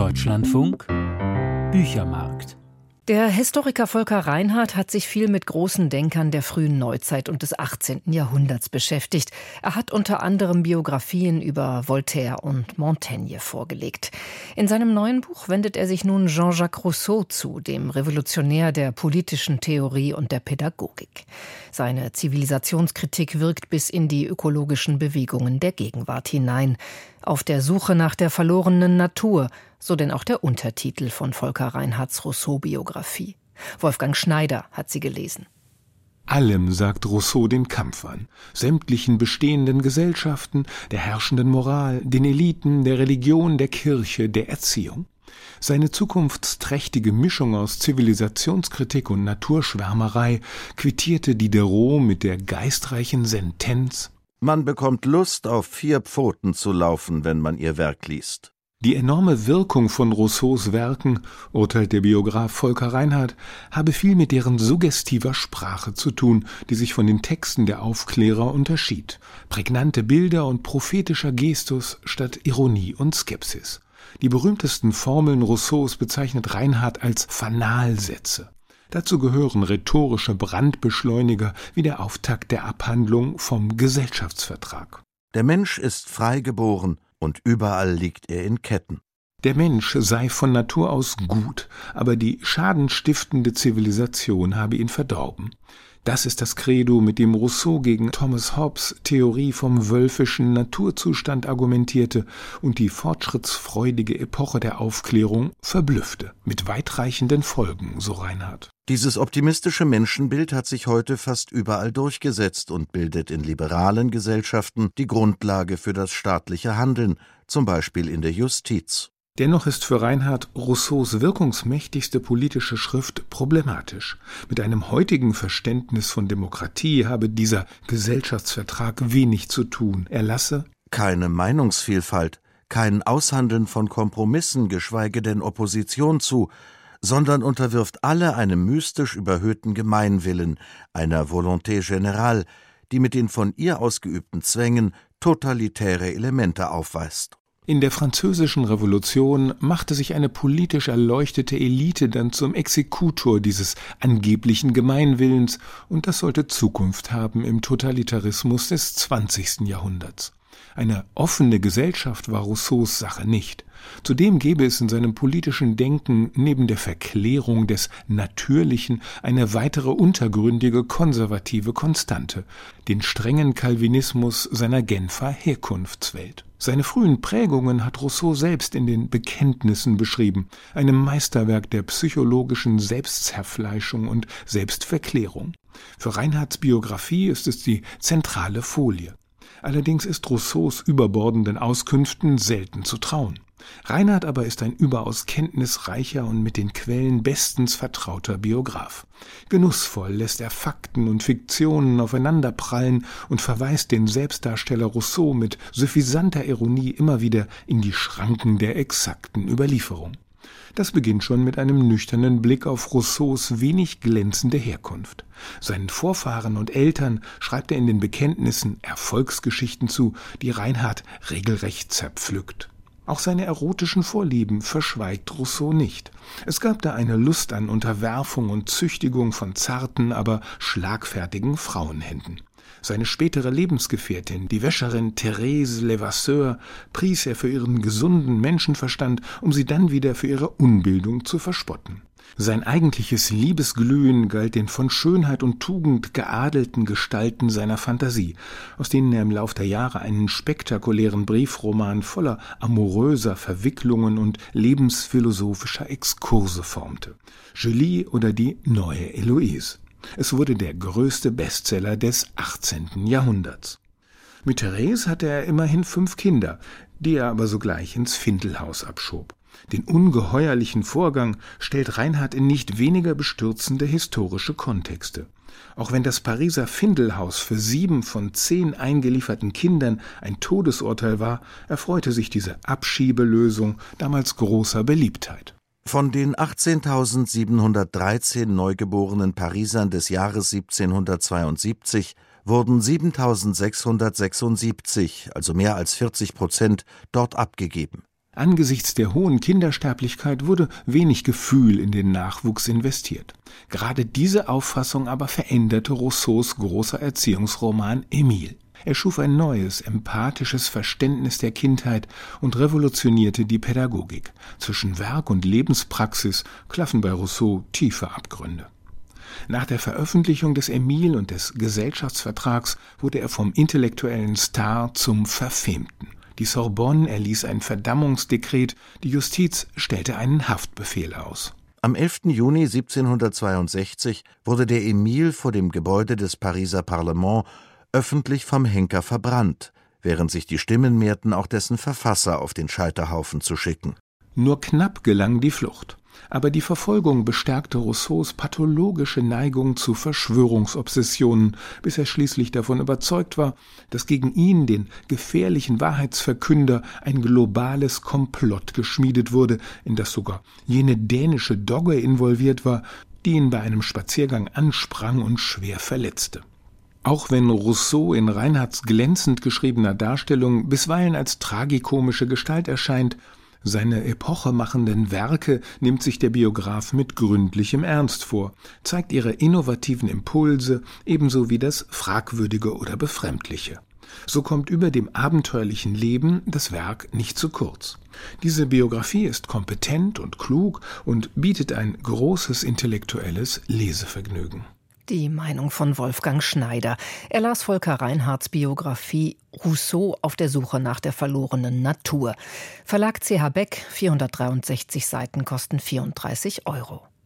Deutschlandfunk Büchermarkt. Der Historiker Volker Reinhardt hat sich viel mit großen Denkern der frühen Neuzeit und des 18. Jahrhunderts beschäftigt. Er hat unter anderem Biografien über Voltaire und Montaigne vorgelegt. In seinem neuen Buch wendet er sich nun Jean-Jacques Rousseau zu, dem Revolutionär der politischen Theorie und der Pädagogik. Seine Zivilisationskritik wirkt bis in die ökologischen Bewegungen der Gegenwart hinein. Auf der Suche nach der verlorenen Natur, so denn auch der Untertitel von Volker Reinhardts Rousseau-Biografie. Wolfgang Schneider hat sie gelesen. Allem sagt Rousseau den Kampf an. Sämtlichen bestehenden Gesellschaften, der herrschenden Moral, den Eliten, der Religion, der Kirche, der Erziehung. Seine zukunftsträchtige Mischung aus Zivilisationskritik und Naturschwärmerei quittierte Diderot mit der geistreichen Sentenz: Man bekommt Lust, auf 4 Pfoten zu laufen, wenn man ihr Werk liest. Die enorme Wirkung von Rousseaus Werken, urteilt der Biograf Volker Reinhardt, habe viel mit deren suggestiver Sprache zu tun, die sich von den Texten der Aufklärer unterschied. Prägnante Bilder und prophetischer Gestus statt Ironie und Skepsis. Die berühmtesten Formeln Rousseaus bezeichnet Reinhardt als Fanalsätze. Dazu gehören rhetorische Brandbeschleuniger wie der Auftakt der Abhandlung vom Gesellschaftsvertrag. Der Mensch ist frei geboren und überall liegt er in Ketten. Der Mensch sei von Natur aus gut, aber die schadenstiftende Zivilisation habe ihn verdorben. Das ist das Credo, mit dem Rousseau gegen Thomas Hobbes' Theorie vom wölfischen Naturzustand argumentierte und die fortschrittsfreudige Epoche der Aufklärung verblüffte, mit weitreichenden Folgen, so Reinhardt. Dieses optimistische Menschenbild hat sich heute fast überall durchgesetzt und bildet in liberalen Gesellschaften die Grundlage für das staatliche Handeln, zum Beispiel in der Justiz. Dennoch ist für Reinhardt Rousseaus wirkungsmächtigste politische Schrift problematisch. Mit einem heutigen Verständnis von Demokratie habe dieser Gesellschaftsvertrag wenig zu tun. Er lasse keine Meinungsvielfalt, kein Aushandeln von Kompromissen, geschweige denn Opposition zu, sondern unterwirft alle einem mystisch überhöhten Gemeinwillen, einer Volonté générale, die mit den von ihr ausgeübten Zwängen totalitäre Elemente aufweist. In der Französischen Revolution machte sich eine politisch erleuchtete Elite dann zum Exekutor dieses angeblichen Gemeinwillens, und das sollte Zukunft haben im Totalitarismus des 20. Jahrhunderts. Eine offene Gesellschaft war Rousseaus Sache nicht. Zudem gäbe es in seinem politischen Denken neben der Verklärung des Natürlichen eine weitere untergründige konservative Konstante, den strengen Calvinismus seiner Genfer Herkunftswelt. Seine frühen Prägungen hat Rousseau selbst in den Bekenntnissen beschrieben, einem Meisterwerk der psychologischen Selbstzerfleischung und Selbstverklärung. Für Reinhardts Biografie ist es die zentrale Folie. Allerdings ist Rousseaus überbordenden Auskünften selten zu trauen. Reinhardt aber ist ein überaus kenntnisreicher und mit den Quellen bestens vertrauter Biograf. Genussvoll lässt er Fakten und Fiktionen aufeinanderprallen und verweist den Selbstdarsteller Rousseau mit suffisanter Ironie immer wieder in die Schranken der exakten Überlieferung. Das beginnt schon mit einem nüchternen Blick auf Rousseaus wenig glänzende Herkunft. Seinen Vorfahren und Eltern schreibt er in den Bekenntnissen Erfolgsgeschichten zu, die Reinhardt regelrecht zerpflückt. Auch seine erotischen Vorlieben verschweigt Rousseau nicht. Es gab da eine Lust an Unterwerfung und Züchtigung von zarten, aber schlagfertigen Frauenhänden. Seine spätere Lebensgefährtin, die Wäscherin Thérèse Levasseur, pries er für ihren gesunden Menschenverstand, um sie dann wieder für ihre Unbildung zu verspotten. Sein eigentliches Liebesglühen galt den von Schönheit und Tugend geadelten Gestalten seiner Fantasie, aus denen er im Lauf der Jahre einen spektakulären Briefroman voller amoröser Verwicklungen und lebensphilosophischer Exkurse formte. Julie oder die neue Eloise. Es wurde der größte Bestseller des 18. Jahrhunderts. Mit Thérèse hatte er immerhin 5 Kinder, die er aber sogleich ins Findelhaus abschob. Den ungeheuerlichen Vorgang stellt Reinhardt in nicht weniger bestürzende historische Kontexte. Auch wenn das Pariser Findelhaus für 7 von 10 eingelieferten Kindern ein Todesurteil war, erfreute sich diese Abschiebelösung damals großer Beliebtheit. Von den 18.713 neugeborenen Parisern des Jahres 1772 wurden 7.676, also mehr als 40%, dort abgegeben. Angesichts der hohen Kindersterblichkeit wurde wenig Gefühl in den Nachwuchs investiert. Gerade diese Auffassung aber veränderte Rousseaus großer Erziehungsroman Emile. Er schuf ein neues, empathisches Verständnis der Kindheit und revolutionierte die Pädagogik. Zwischen Werk und Lebenspraxis klaffen bei Rousseau tiefe Abgründe. Nach der Veröffentlichung des Emile und des Gesellschaftsvertrags wurde er vom intellektuellen Star zum Verfemten. Die Sorbonne erließ ein Verdammungsdekret, die Justiz stellte einen Haftbefehl aus. Am 11. Juni 1762 wurde der Emile vor dem Gebäude des Pariser Parlement öffentlich vom Henker verbrannt, während sich die Stimmen mehrten, auch dessen Verfasser auf den Scheiterhaufen zu schicken. Nur knapp gelang die Flucht. Aber die Verfolgung bestärkte Rousseaus pathologische Neigung zu Verschwörungsobsessionen, bis er schließlich davon überzeugt war, dass gegen ihn, den gefährlichen Wahrheitsverkünder, ein globales Komplott geschmiedet wurde, in das sogar jene dänische Dogge involviert war, die ihn bei einem Spaziergang ansprang und schwer verletzte. Auch wenn Rousseau in Reinhardts glänzend geschriebener Darstellung bisweilen als tragikomische Gestalt erscheint, seine epochemachenden Werke nimmt sich der Biograf mit gründlichem Ernst vor, zeigt ihre innovativen Impulse ebenso wie das Fragwürdige oder Befremdliche. So kommt über dem abenteuerlichen Leben das Werk nicht zu kurz. Diese Biografie ist kompetent und klug und bietet ein großes intellektuelles Lesevergnügen. Die Meinung von Wolfgang Schneider. Er las Volker Reinhardts Biografie Rousseau auf der Suche nach der verlorenen Natur. Verlag CH Beck, 463 Seiten, kosten 34 €.